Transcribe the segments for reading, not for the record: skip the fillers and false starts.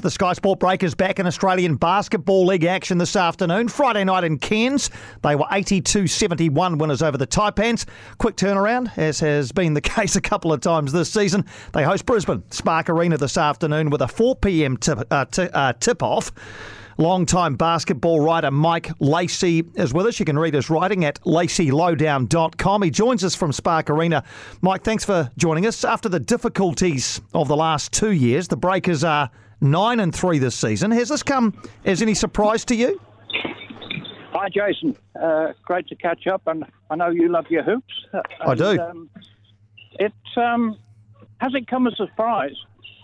the Sky Sport Breakers back in Australian Basketball League action this afternoon. Friday night in Cairns, they were 82-71 winners over the Taipans. Quick turnaround, as has been the case a couple of times this season. They host Brisbane Spark Arena this afternoon with a 4 p.m. tip-off. Long-time basketball writer Mike Lacey is with us. You can read his writing at laceylowdown.com. He joins us from Spark Arena. Mike, thanks for joining us. After the difficulties of the last 2 years, the Breakers are 9-3 this season. Has this come as any surprise to you? Hi, Jason. Great to catch up, and I know you love your hoops. I do. It hasn't come as a surprise.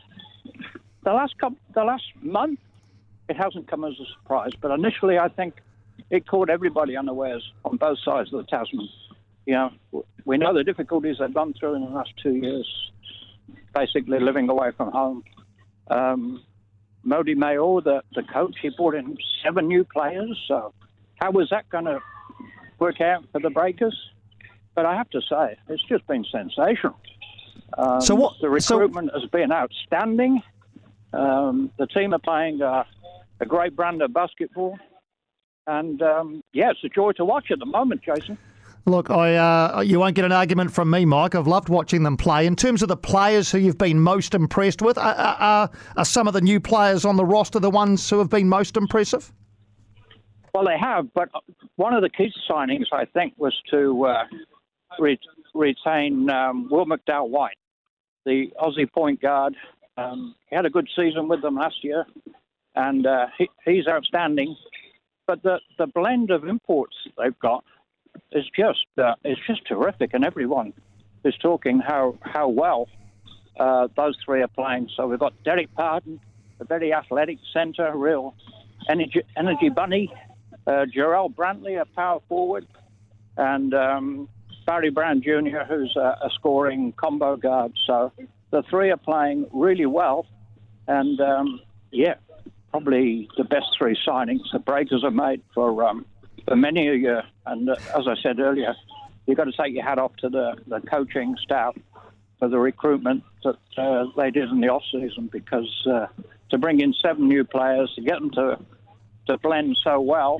The last month, it hasn't come as a surprise, but initially I think it caught everybody unawares on both sides of the Tasman. You know, we know the difficulties they've gone through in the last 2 years, basically living away from home. Mody Maor, the coach, he brought in 7 new players, so how was that going to work out for the Breakers? But I have to say, it's just been sensational. The recruitment has been outstanding. The team are playing a great brand of basketball. And, it's a joy to watch at the moment, Jason. Look, you won't get an argument from me, Mike. I've loved watching them play. In terms of the players who you've been most impressed with, are some of the new players on the roster the ones who have been most impressive? Well, they have, but one of the key signings, I think, was to retain Will McDowell-White, the Aussie point guard. He had a good season with them last year, and he's outstanding. But the blend of imports they've got is just terrific, and everyone is talking how well those three are playing. So we've got Derek Pardon, a very athletic centre, real energy bunny. Jarrell Brantley, a power forward, and Barry Brown Jr., who's a scoring combo guard. So the three are playing really well, and probably the best 3 signings the Breakers have made for many a year. And as I said earlier, you've got to take your hat off to the coaching staff for the recruitment that they did in the off season, because to bring in 7 new players, to get them to blend so well,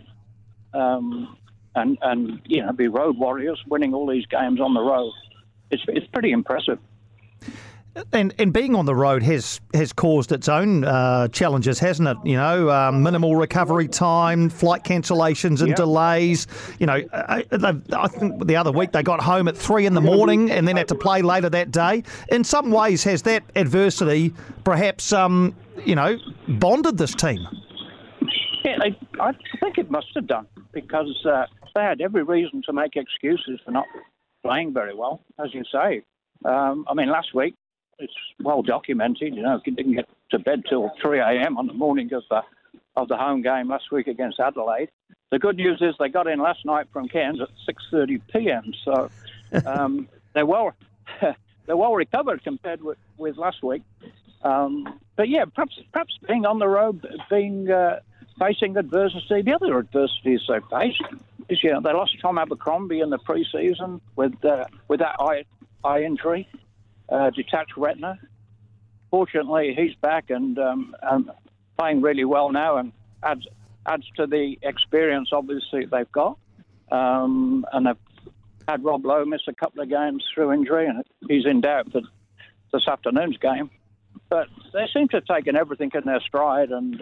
and be road warriors, winning all these games on the road, it's pretty impressive. And being on the road has caused its own challenges, hasn't it? Minimal recovery time, flight cancellations and delays. I think the other week they got home at 3 a.m. and then had to play later that day. In some ways, has that adversity perhaps, bonded this team? Yeah, I think it must have done, because they had every reason to make excuses for not playing very well, as you say. Last week, it's well documented. You didn't get to bed till 3 a.m. on the morning of the home game last week against Adelaide. The good news is they got in last night from Cairns at 6:30 p.m. So they're well recovered compared with last week. Perhaps being on the road, facing adversity. The other adversities they faced is they lost Tom Abercrombie in the pre-season with that eye injury. Detached retina. Fortunately, he's back and playing really well now, and adds to the experience, obviously, they've got. And they've had Rob Lowe miss a couple of games through injury, and he's in doubt for this afternoon's game. But they seem to have taken everything in their stride, and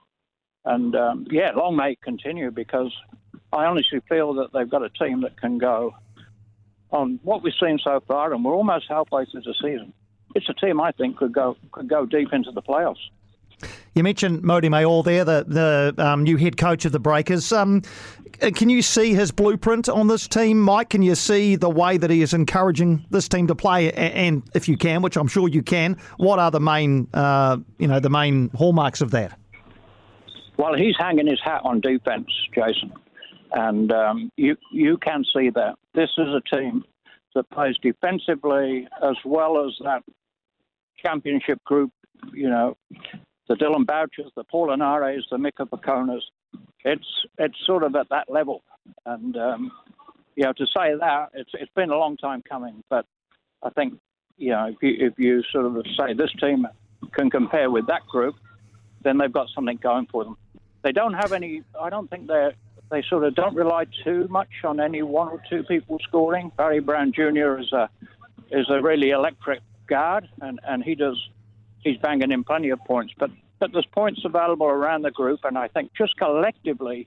long may it continue, because I honestly feel that they've got a team that can go on what we've seen so far, and we're almost halfway through the season. It's a team I think could go deep into the playoffs. You mentioned Mody Maor there, the new head coach of the Breakers. Can you see his blueprint on this team, Mike? Can you see the way that he is encouraging this team to play? And if you can, which I'm sure you can, what are the main hallmarks of that? Well, he's hanging his hat on defence, Jason. And you can see that. This is a team that plays defensively as well as that championship group, the Dylan Bouchers, the Paul Linares, the Mika Paconas. It's sort of at that level. And, to say that, it's been a long time coming. But I think, if you sort of say this team can compare with that group, then they've got something going for them. They don't have any. I don't think they sort of don't rely too much on any one or two people scoring. Barry Brown Jr. is a really electric guard, and he's banging in plenty of points. But there's points available around the group, and I think just collectively,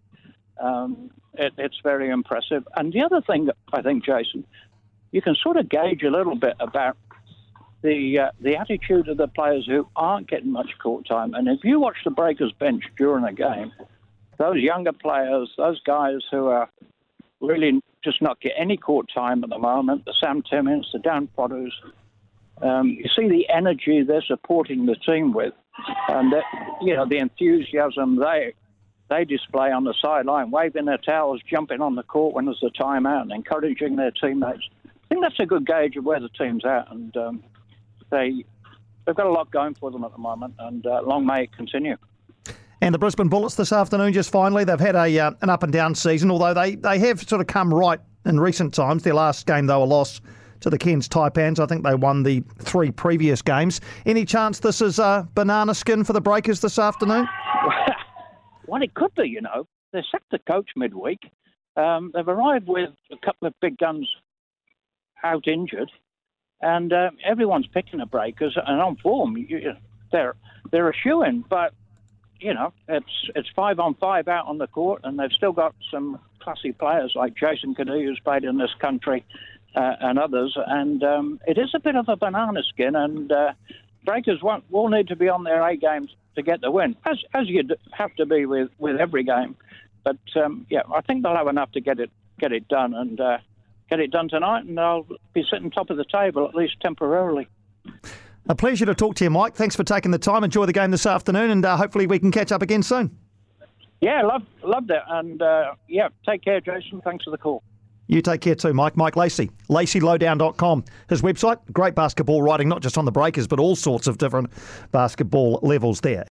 it's very impressive. And the other thing that I think, Jason, you can sort of gauge a little bit about the attitude of the players who aren't getting much court time. And if you watch the Breakers bench during a game, those younger players, those guys who are really just not getting any court time at the moment, the Sam Timmins, the Dan Potters, you see the energy they're supporting the team with, and the enthusiasm they display on the sideline, waving their towels, jumping on the court when there's a timeout, and encouraging their teammates. I think that's a good gauge of where the team's at, and they've got a lot going for them at the moment, and long may it continue. And the Brisbane Bullets this afternoon, just finally, they've had an up and down season, although they have sort of come right in recent times. Their last game, they were lost to the Cairns Taipans. I think they won the 3 previous games. Any chance this is banana skin for the Breakers this afternoon? Well, it could be, They sacked the coach midweek. They've arrived with a couple of big guns out injured, and everyone's picking the Breakers and on form. They're a shoo-in, but it's 5-on-5 out on the court, and they've still got some classy players like Jason Kadee, who's played in this country, and others. And it is a bit of a banana skin, and Breakers will need to be on their A games to get the win, as you have to be with every game. But I think they'll have enough to get it done, and get it done tonight, and they'll be sitting top of the table, at least temporarily. A pleasure to talk to you, Mike. Thanks for taking the time. Enjoy the game this afternoon, and hopefully we can catch up again soon. Yeah, loved it. And take care, Jason. Thanks for the call. You take care too, Mike. Mike Lacey, LaceyLowdown.com. His website, great basketball writing, not just on the Breakers, but all sorts of different basketball levels there.